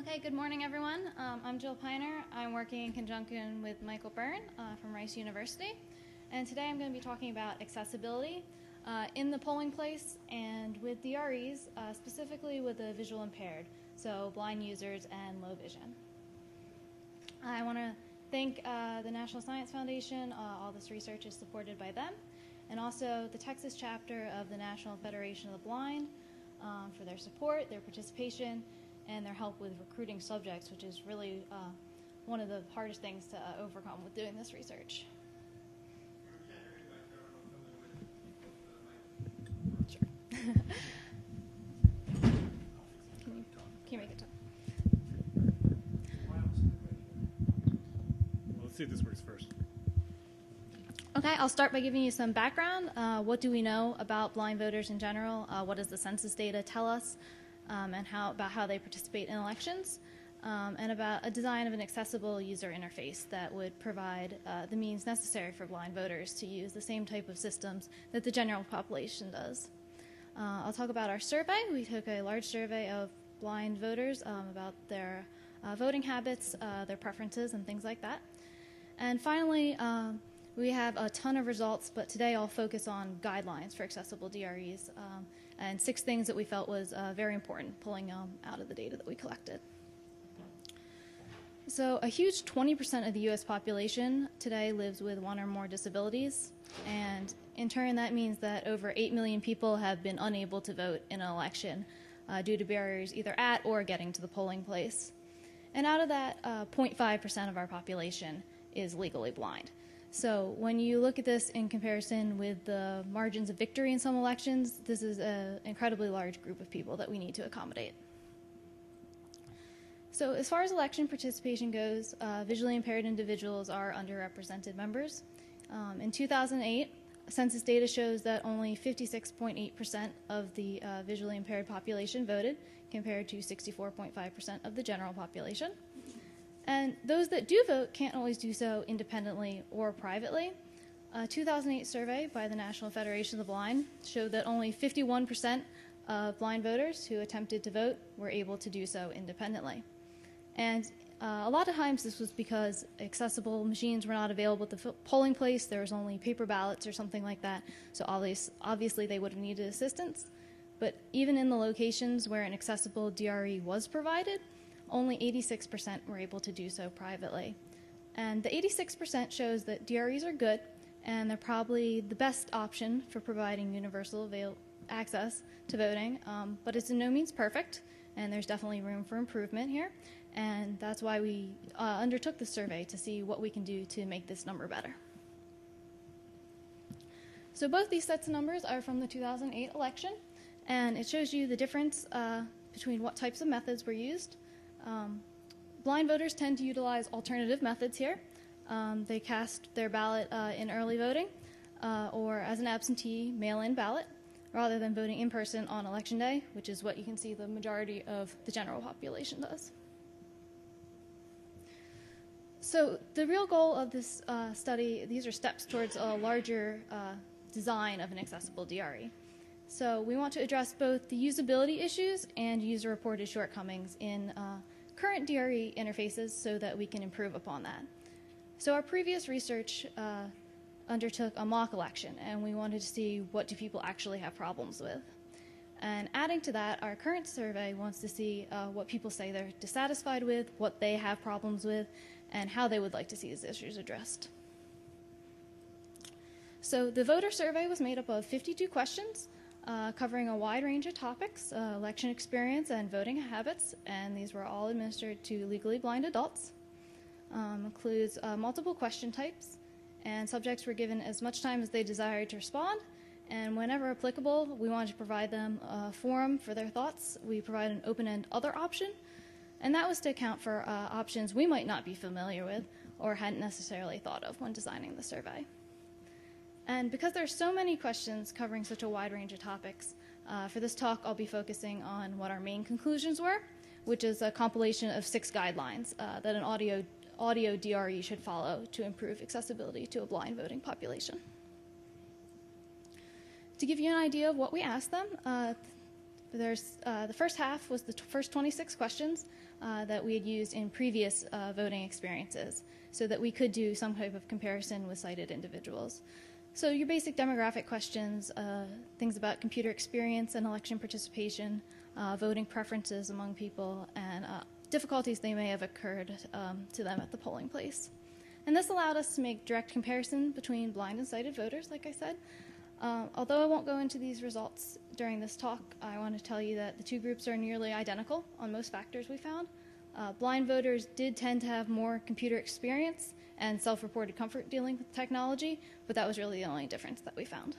Okay, good morning, everyone. I'm Jill Piner. I'm working in conjunction with Michael Byrne from Rice University. And today I'm going to be talking about accessibility in the polling place and with DREs, specifically with the visual impaired, so blind users and low vision. I want to thank the National Science Foundation. All this research is supported by them, and also the Texas chapter of the National Federation of the Blind for their support, their participation, and their help with recruiting subjects, which is really one of the hardest things to overcome with doing this research. Sure. Can you make it talk? Well, let's see if this works first. Okay, I'll start by giving you some background. What do we know about blind voters in general? What does the census data tell us? And about how they participate in elections, and about a design of an accessible user interface that would provide the means necessary for blind voters to use the same type of systems that the general population does. I'll talk about our survey. We took a large survey of blind voters about their voting habits, their preferences, and things like that. And finally, we have a ton of results, but today I'll focus on guidelines for accessible DREs and 6 things that we felt was very important pulling out of the data that we collected. So a huge 20% of the U.S. population today lives with one or more disabilities, and in turn that means that over 8 million people have been unable to vote in an election due to barriers either at or getting to the polling place. And out of that, 0.5% of our population is legally blind. So when you look at this in comparison with the margins of victory in some elections, this is an incredibly large group of people that we need to accommodate. So as far as election participation goes, visually impaired individuals are underrepresented members. In 2008, census data shows that only 56.8% of the visually impaired population voted, compared to 64.5% of the general population. And those that do vote can't always do so independently or privately. A 2008 survey by the National Federation of the Blind showed that only 51% of blind voters who attempted to vote were able to do so independently. And a lot of times this was because accessible machines were not available at the polling place. There was only paper ballots or something like that. So obviously they would have needed assistance. But even in the locations where an accessible DRE was provided, only 86% were able to do so privately. And the 86% shows that DREs are good, and they're probably the best option for providing universal access to voting, but it's in no means perfect, and there's definitely room for improvement here. And that's why we undertook the survey, to see what we can do to make this number better. So both these sets of numbers are from the 2008 election, and it shows you the difference between what types of methods were used. Blind voters tend to utilize alternative methods here. They cast their ballot in early voting or as an absentee mail-in ballot rather than voting in person on election day, which is what you can see the majority of the general population does. So the real goal of this study, these are steps towards a larger design of an accessible DRE. So we want to address both the usability issues and user-reported shortcomings in current DRE interfaces so that we can improve upon that. So our previous research undertook a mock election, and we wanted to see what do people actually have problems with. And adding to that, our current survey wants to see what people say they're dissatisfied with, what they have problems with, and how they would like to see these issues addressed. So the voter survey was made up of 52 questions, covering a wide range of topics, election experience and voting habits, and these were all administered to legally blind adults. Includes multiple question types, and subjects were given as much time as they desired to respond, and whenever applicable, we wanted to provide them a forum for their thoughts. We provide an open-end other option, and that was to account for options we might not be familiar with or hadn't necessarily thought of when designing the survey. And because there are so many questions covering such a wide range of topics, for this talk I'll be focusing on what our main conclusions were, which is a compilation of 6 guidelines that an audio DRE should follow to improve accessibility to a blind voting population. To give you an idea of what we asked them, The first half was the first 26 questions that we had used in previous voting experiences so that we could do some type of comparison with sighted individuals. So your basic demographic questions, things about computer experience and election participation, voting preferences among people, and difficulties they may have occurred to them at the polling place. And this allowed us to make direct comparison between blind and sighted voters, like I said. Although I won't go into these results during this talk, I want to tell you that the two groups are nearly identical on most factors we found. Blind voters did tend to have more computer experience and self-reported comfort dealing with technology, but that was really the only difference that we found.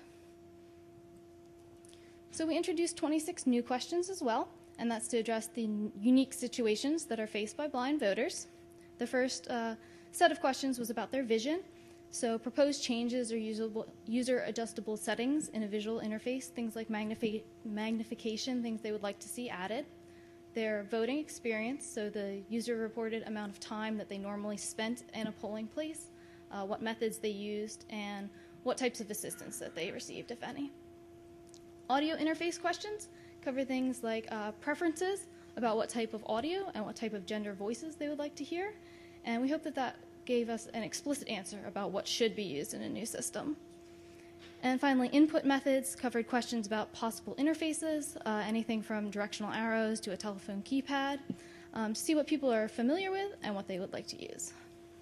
So we introduced 26 new questions as well, and that's to address the unique situations that are faced by blind voters. The first set of questions was about their vision. So proposed changes or user-adjustable settings in a visual interface, things like magnification, things they would like to see added. Their voting experience, so the user-reported amount of time that they normally spent in a polling place, what methods they used, and what types of assistance that they received, if any. Audio interface questions cover things like preferences about what type of audio and what type of gender voices they would like to hear, and we hope that that gave us an explicit answer about what should be used in a new system. And finally, input methods covered questions about possible interfaces, anything from directional arrows to a telephone keypad, to see what people are familiar with and what they would like to use.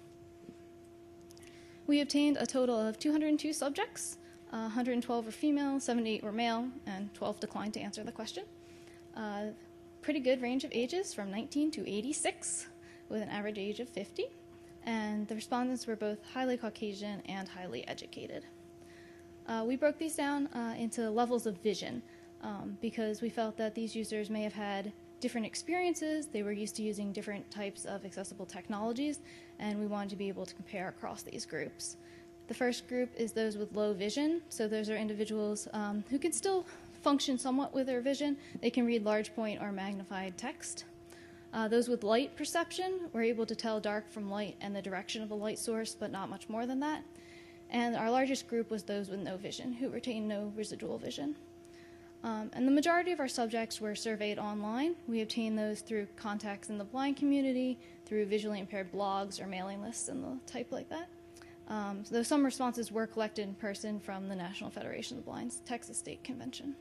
We obtained a total of 202 subjects, 112 were female, 78 were male, and 12 declined to answer the question. Pretty good range of ages from 19 to 86, with an average age of 50. And the respondents were both highly Caucasian and highly educated. We broke these down into levels of vision because we felt that these users may have had different experiences, they were used to using different types of accessible technologies, and we wanted to be able to compare across these groups. The first group is those with low vision, so those are individuals who can still function somewhat with their vision. They can read large point or magnified text. Those with light perception were able to tell dark from light and the direction of a light source, but not much more than that. And our largest group was those with no vision, who retained no residual vision. And the majority of our subjects were surveyed online. We obtained those through contacts in the blind community, through visually impaired blogs or mailing lists and the type like that. Though some responses were collected in person from the National Federation of the Blind's Texas State Convention.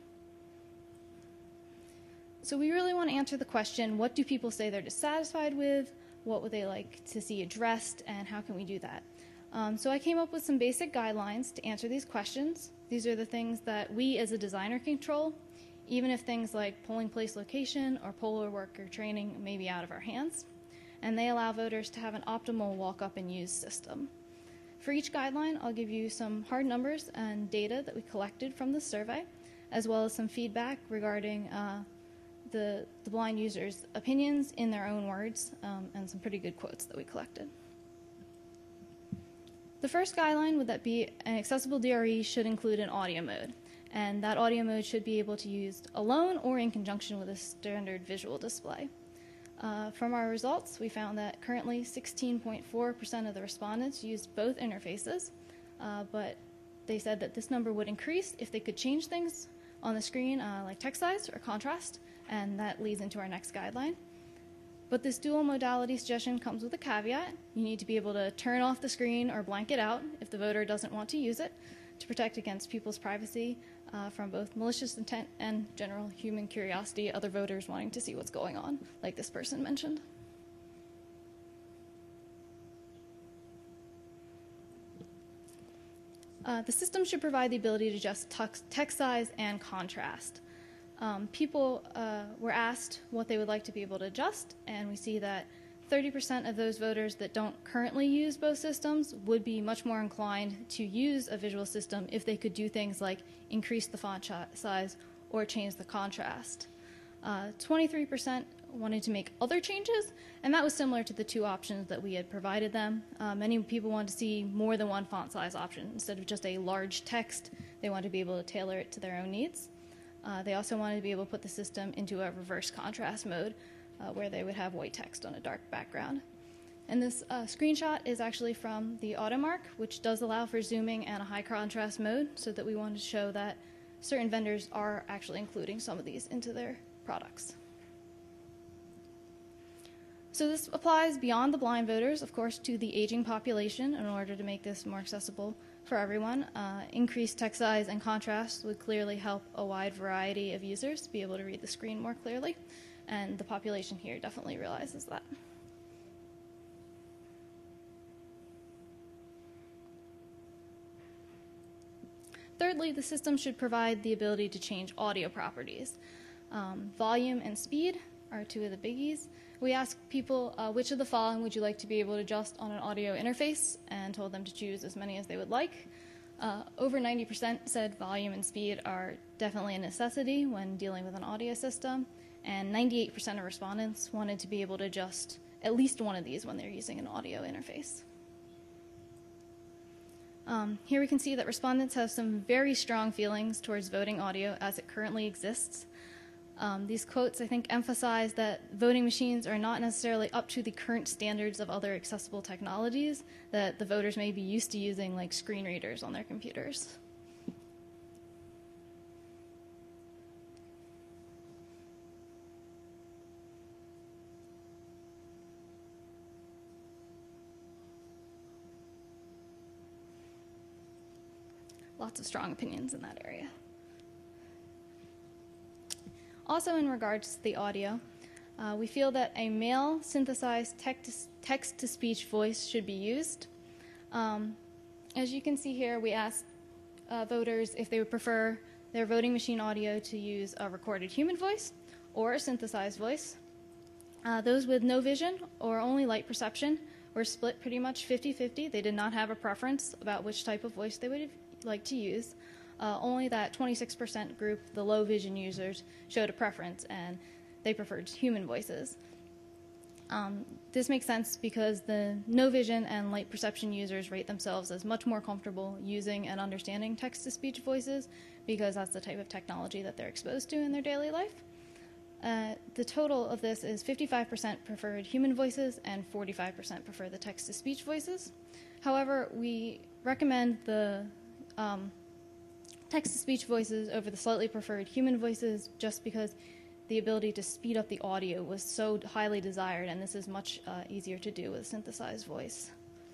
So we really want to answer the question, what do people say they're dissatisfied with? What would they like to see addressed, and how can we do that? So I came up with some basic guidelines to answer these questions. These are the things that we as a designer control, even if things like polling place location or poll worker training may be out of our hands. And they allow voters to have an optimal walk-up and use system. For each guideline, I'll give you some hard numbers and data that we collected from the survey, as well as some feedback regarding the blind users' opinions in their own words, and some pretty good quotes that we collected. The first guideline would that be an accessible DRE should include an audio mode, and that audio mode should be able to be used alone or in conjunction with a standard visual display. From our results, we found that currently 16.4% of the respondents used both interfaces, but they said that this number would increase if they could change things on the screen like text size or contrast, and that leads into our next guideline. But this dual modality suggestion comes with a caveat. You need to be able to turn off the screen or blank it out if the voter doesn't want to use it to protect against people's privacy from both malicious intent and general human curiosity, other voters wanting to see what's going on, like this person mentioned. The system should provide the ability to adjust text size and contrast. People were asked what they would like to be able to adjust, and we see that 30% of those voters that don't currently use both systems would be much more inclined to use a visual system if they could do things like increase the font size or change the contrast. 23% wanted to make other changes, and that was similar to the two options that we had provided them. Many people wanted to see more than one font size option. Instead of just a large text, they wanted to be able to tailor it to their own needs. They also wanted to be able to put the system into a reverse contrast mode where they would have white text on a dark background. And this screenshot is actually from the AutoMark, which does allow for zooming and a high contrast mode, so that we wanted to show that certain vendors are actually including some of these into their products. So this applies beyond the blind voters, of course, to the aging population in order to make this more accessible for everyone. Increased text size and contrast would clearly help a wide variety of users to be able to read the screen more clearly, and the population here definitely realizes that. Thirdly, the system should provide the ability to change audio properties. Volume and speed are two of the biggies. We asked people which of the following would you like to be able to adjust on an audio interface, and told them to choose as many as they would like. Over 90% said volume and speed are definitely a necessity when dealing with an audio system, and 98% of respondents wanted to be able to adjust at least one of these when they're using an audio interface. Here we can see that respondents have some very strong feelings towards voting audio as it currently exists. These quotes, I think, emphasize that voting machines are not necessarily up to the current standards of other accessible technologies that the voters may be used to using, like screen readers on their computers. Lots of strong opinions in that area. Also, in regards to the audio, we feel that a male synthesized text-to-speech voice should be used. As you can see here, we asked voters if they would prefer their voting machine audio to use a recorded human voice or a synthesized voice. Those with no vision or only light perception were split pretty much 50-50. They did not have a preference about which type of voice they would like to use. Only that 26% group, the low vision users, showed a preference, and they preferred human voices. This makes sense because the no vision and light perception users rate themselves as much more comfortable using and understanding text-to-speech voices because that's the type of technology that they're exposed to in their daily life. The total of this is 55% preferred human voices and 45% prefer the text-to-speech voices. However, we recommend the text-to-speech voices over the slightly preferred human voices just because the ability to speed up the audio was so highly desired, and this is much easier to do with a synthesized voice.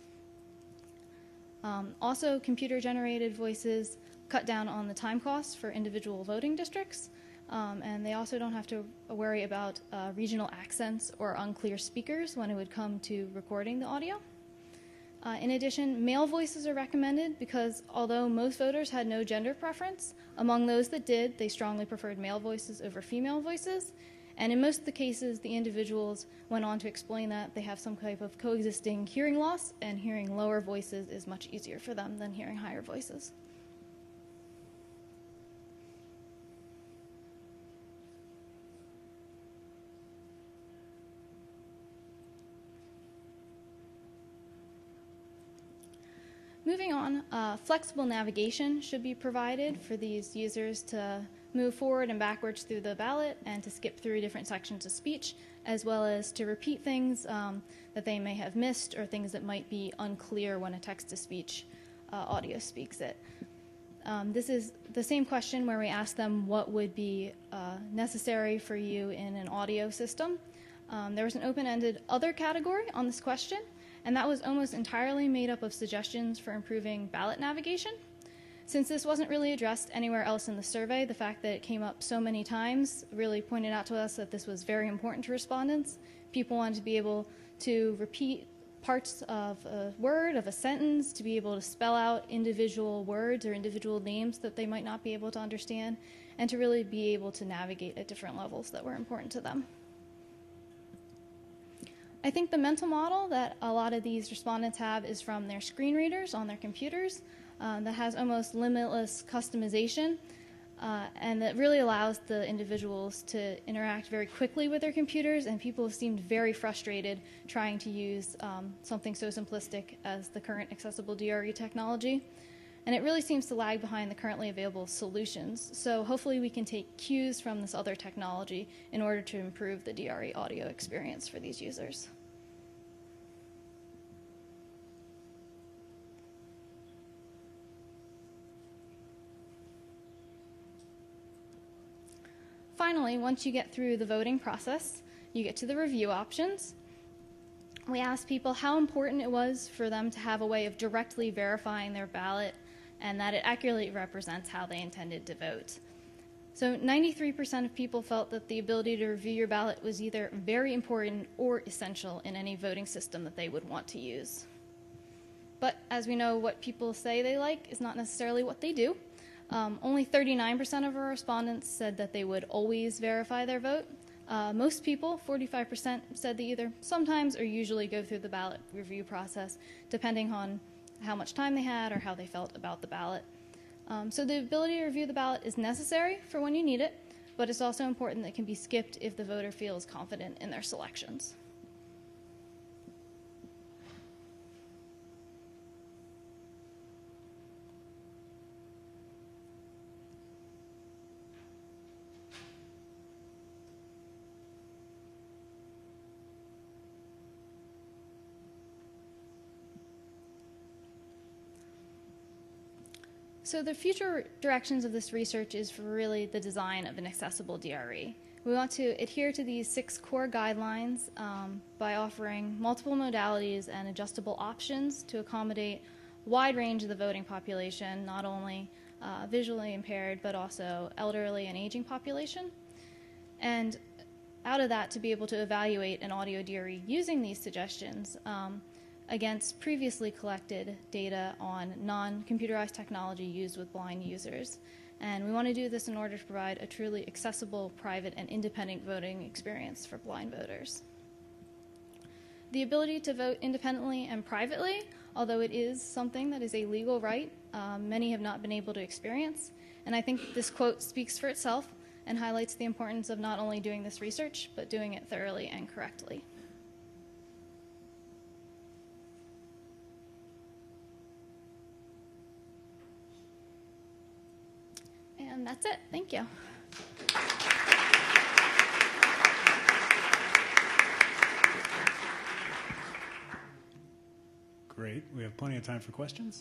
Also, computer-generated voices cut down on the time costs for individual voting districts, and they also don't have to worry about regional accents or unclear speakers when it would come to recording the audio. In addition, male voices are recommended because although most voters had no gender preference, among those that did, they strongly preferred male voices over female voices. And in most of the cases, the individuals went on to explain that they have some type of coexisting hearing loss, and hearing lower voices is much easier for them than hearing higher voices. Moving on, flexible navigation should be provided for these users to move forward and backwards through the ballot and to skip through different sections of speech, as well as to repeat things that they may have missed or things that might be unclear when a text-to-speech audio speaks it. This is the same question where we ask them what would be necessary for you in an audio system. There was an open-ended other category on this question, and that was almost entirely made up of suggestions for improving ballot navigation. Since this wasn't really addressed anywhere else in the survey, the fact that it came up so many times really pointed out to us that this was very important to respondents. People wanted to be able to repeat parts of a word, of a sentence, to be able to spell out individual words or individual names that they might not be able to understand, and to really be able to navigate at different levels that were important to them. I think the mental model that a lot of these respondents have is from their screen readers on their computers that has almost limitless customization and that really allows the individuals to interact very quickly with their computers, and people have seemed very frustrated trying to use something so simplistic as the current accessible DRE technology. And it really seems to lag behind the currently available solutions. So hopefully we can take cues from this other technology in order to improve the DRE audio experience for these users. finally, once you get through the voting process, you get to the review options. We asked people how important it was for them to have a way of directly verifying their ballot and that it accurately represents how they intended to vote. So 93% of people felt that the ability to review your ballot was either very important or essential in any voting system that they would want to use. But as we know, what people say they like is not necessarily what they do. Only 39% of our respondents said that they would always verify their vote. Most people, 45%, said they either sometimes or usually go through the ballot review process, depending on how much time they had or how they felt about the ballot. So the ability to review the ballot is necessary for when you need it, but it's also important that it can be skipped if the voter feels confident in their selections. So the future directions of this research is for really the design of an accessible DRE. We want to adhere to these 6 core guidelines by offering multiple modalities and adjustable options to accommodate a wide range of the voting population, not only visually impaired, but also elderly and aging population. And out of that, to be able to evaluate an audio DRE using these suggestions against previously collected data on non-computerized technology used with blind users. And we want to do this in order to provide a truly accessible, private, and independent voting experience for blind voters. The ability to vote independently and privately, although it is something that is a legal right, many have not been able to experience. And I think this quote speaks for itself and highlights the importance of not only doing this research, but doing it thoroughly and correctly. And that's it. Thank you. Great. We have plenty of time for questions.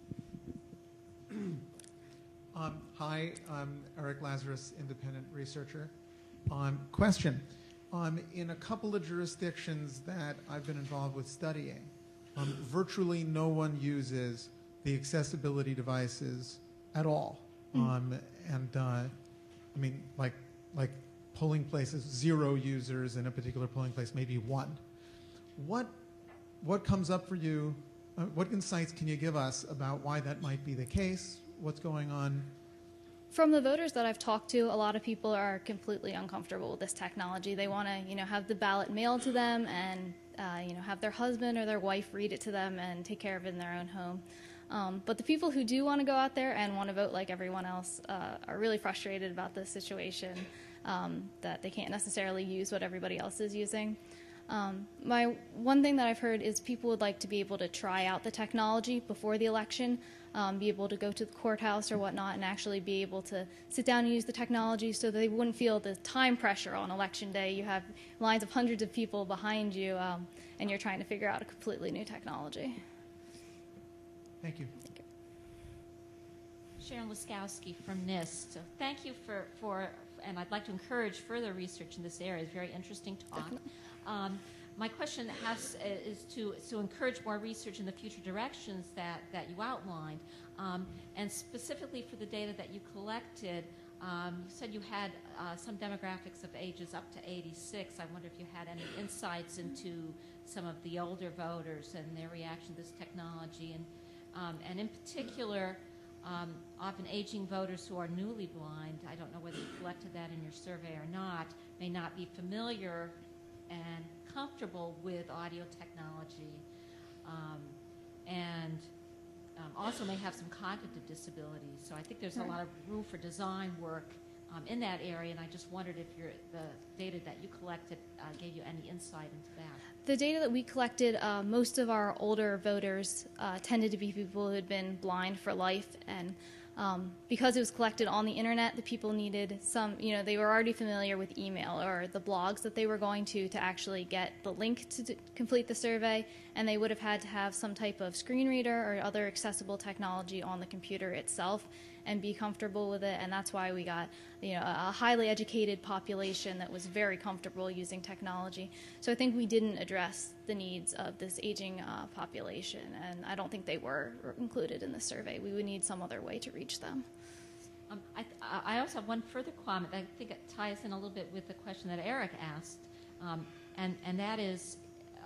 Hi, I'm Eric Lazarus, independent researcher. Question. In a couple of jurisdictions that I've been involved with studying, virtually no one uses the accessibility devices at all. I mean, like polling places, 0 users in a particular polling place, maybe 1. What comes up for you? What insights can you give us about why that might be the case? What's going on? From the voters that I've talked to, a lot of people are completely uncomfortable with this technology. They want to, have the ballot mailed to them and, have their husband or their wife read it to them and take care of it in their own home. But the people who do want to go out there and want to vote like everyone else are really frustrated about this situation, that they can't necessarily use what everybody else is using. One thing that I've heard is people would like to be able to try out the technology before the election, be able to go to the courthouse or whatnot and actually be able to sit down and use the technology so that they wouldn't feel the time pressure on election day. You have lines of hundreds of people behind you, and you're trying to figure out a completely new technology. Thank you. Thank you. Sharon Laskowski from NIST. So thank you for, and I'd like to encourage further research in this area. It's a very interesting talk. My question is to encourage more research in the future directions that you outlined, and specifically for the data that you collected. You said you had some demographics of ages up to 86. I wonder if you had any insights into some of the older voters and their reaction to this technology, and in particular, often aging voters who are newly blind. I don't know whether you collected that in your survey or not, may not be familiar and comfortable with audio technology, and also may have some cognitive disabilities. So I think there's a lot of room for design work in that area, and I just wondered if the data that you collected gave you any insight into that. The data that we collected, most of our older voters tended to be people who had been blind for life, and because it was collected on the internet, the people needed some, they were already familiar with email or the blogs that they were going to actually get the link to complete the survey, and they would have had to have some type of screen reader or other accessible technology on the computer itself and be comfortable with it. And that's why we got, a highly educated population that was very comfortable using technology. So I think we didn't address the needs of this aging population, and I don't think they were included in the survey. We would need some other way to reach them. I also have one further comment. I think it ties in a little bit with the question that Eric asked, and that is,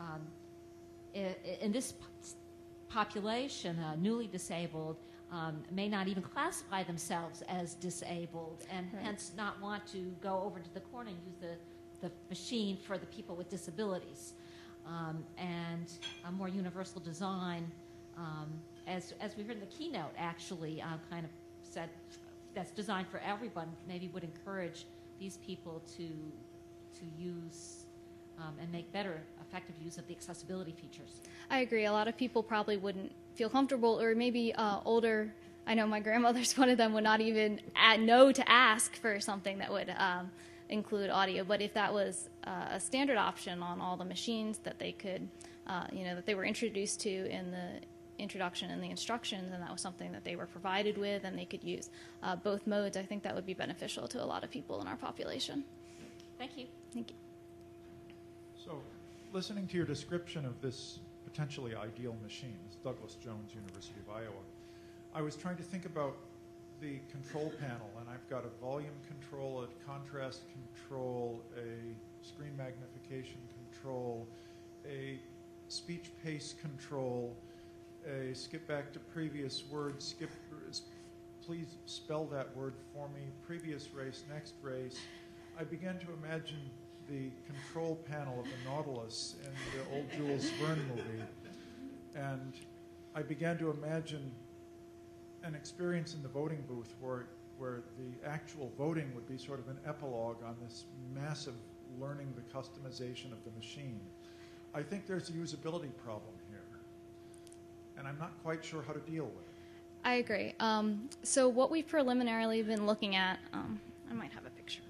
in this population, newly disabled may not even classify themselves as disabled, and hence not want to go over to the corner and use the machine for the people with disabilities. And a more universal design, as we heard in the keynote, actually kind of said that's designed for everyone, maybe would encourage these people to use and make better effective use of the accessibility features. I agree. A lot of people probably wouldn't feel comfortable, or maybe older. I know my grandmother's one of them would not even know to ask for something that would include audio. But if that was a standard option on all the machines that they could, that they were introduced to in the introduction and the instructions, and that was something that they were provided with and they could use both modes, I think that would be beneficial to a lot of people in our population. Thank you. Thank you. So, listening to your description of this potentially ideal machine, this Douglas Jones, University of Iowa, I was trying to think about the control panel, and I've got a volume control, a contrast control, a screen magnification control, a speech pace control, a skip back to previous word, please spell that word for me, previous race, next race. I began to imagine the control panel of the Nautilus in the old Jules Verne movie, and I began to imagine an experience in the voting booth where the actual voting would be sort of an epilogue on this massive learning the customization of the machine. I think there's a usability problem here, and I'm not quite sure how to deal with it. I agree. So what we've preliminarily been looking at, I might have a picture.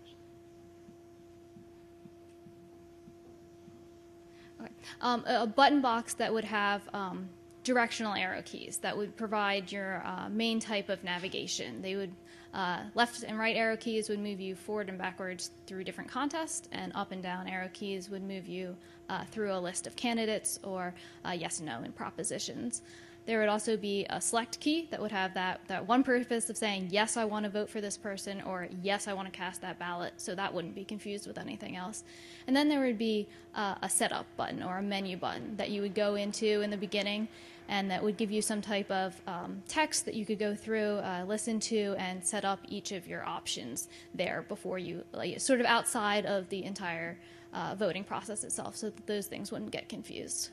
Okay. A button box that would have directional arrow keys that would provide your main type of navigation. They would left and right arrow keys would move you forward and backwards through different contests, and up and down arrow keys would move you through a list of candidates or yes and no in propositions. There would also be a select key that would have that one purpose of saying, yes, I want to vote for this person, or yes, I want to cast that ballot, so that wouldn't be confused with anything else. And then there would be a setup button or a menu button that you would go into in the beginning, and that would give you some type of text that you could go through, listen to, and set up each of your options there before you, sort of outside of the entire voting process itself, so that those things wouldn't get confused.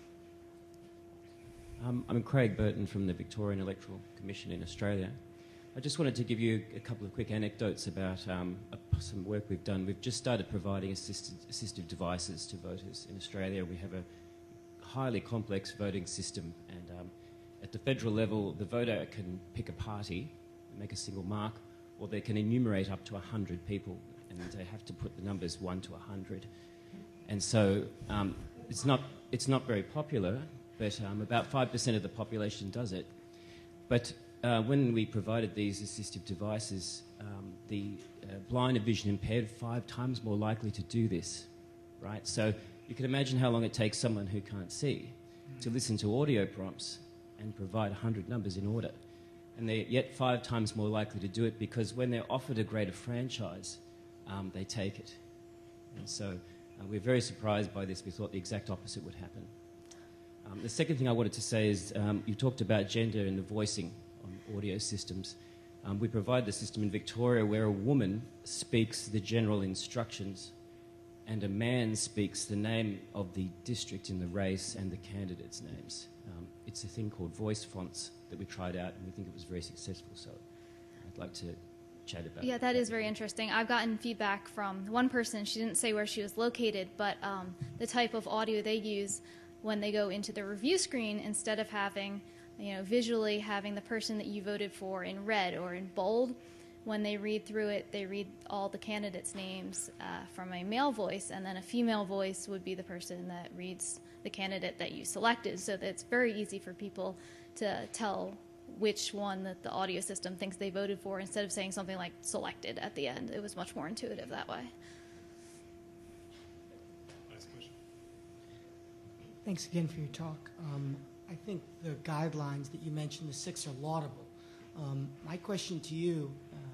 I'm Craig Burton from the Victorian Electoral Commission in Australia. I just wanted to give you a couple of quick anecdotes about some work we've done. We've just started providing assistive devices to voters in Australia. We have a highly complex voting system, and at the federal level, the voter can pick a party, make a single mark, or they can enumerate up to 100 people, and they have to put the numbers 1 to 100. And so it's not very popular, but about 5% of the population does it. But when we provided these assistive devices, the blind and vision impaired 5 times more likely to do this, right? So you can imagine how long it takes someone who can't see to listen to audio prompts and provide 100 numbers in order. And they're yet 5 times more likely to do it because when they're offered a greater franchise, they take it. And so we're very surprised by this. We thought the exact opposite would happen. The second thing I wanted to say is you talked about gender and the voicing on audio systems. We provide the system in Victoria where a woman speaks the general instructions and a man speaks the name of the district in the race and the candidates' names. It's a thing called voice fonts that we tried out, and we think it was very successful, so I'd like to chat about Yeah, that is very interesting. I've gotten feedback from one person. She didn't say where she was located, but the type of audio they use when they go into the review screen, instead of having, visually having the person that you voted for in red or in bold, when they read through it, they read all the candidates' names from a male voice, and then a female voice would be the person that reads the candidate that you selected, so that it's very easy for people to tell which one that the audio system thinks they voted for instead of saying something like selected at the end. It was much more intuitive that way. Last question. Thanks again for your talk. I think the guidelines that you mentioned, the 6 are laudable. My question to you,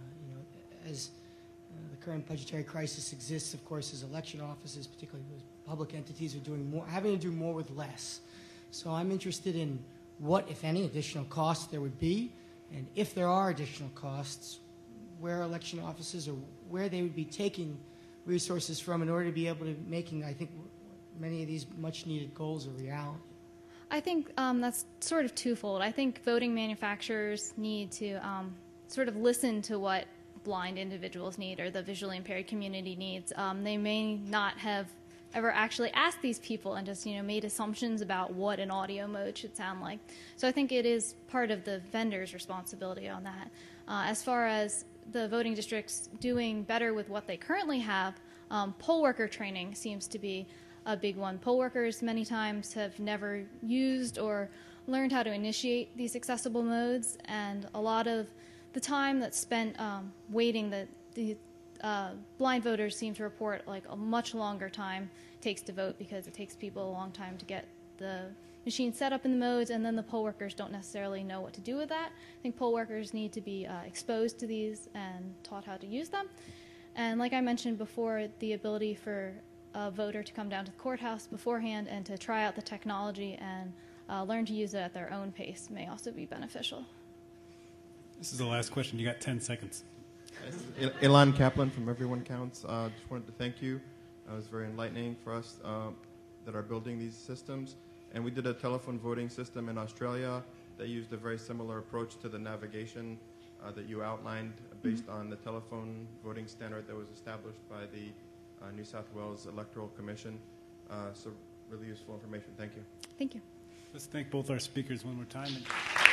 as the current budgetary crisis exists, of course, as election offices, particularly those public entities, are doing more, having to do more with less. So I'm interested in what, if any, additional costs there would be, and if there are additional costs, where election offices or where they would be taking resources from in order to be able to making, I think, many of these much-needed goals a reality. I think that's sort of twofold. I think voting manufacturers need to sort of listen to what blind individuals need or the visually impaired community needs. They may not have ever actually asked these people and just made assumptions about what an audio mode should sound like. So I think it is part of the vendor's responsibility on that. As far as the voting districts doing better with what they currently have, poll worker training seems to be a big one. Poll workers many times have never used or learned how to initiate these accessible modes, and a lot of the time that's spent waiting, the blind voters seem to report like a much longer time takes to vote because it takes people a long time to get the machine set up in the modes, and then the poll workers don't necessarily know what to do with that. I think poll workers need to be exposed to these and taught how to use them. And like I mentioned before, the ability for a voter to come down to the courthouse beforehand and to try out the technology and learn to use it at their own pace may also be beneficial. This is the last question. You got 10 seconds. Ilan Kaplan from Everyone Counts. Just wanted to thank you. It was very enlightening for us that are building these systems. And we did a telephone voting system in Australia that used a very similar approach to the navigation that you outlined based on the telephone voting standard that was established by the New South Wales Electoral Commission. So really useful information. Thank you. Thank you. Let's thank both our speakers one more time.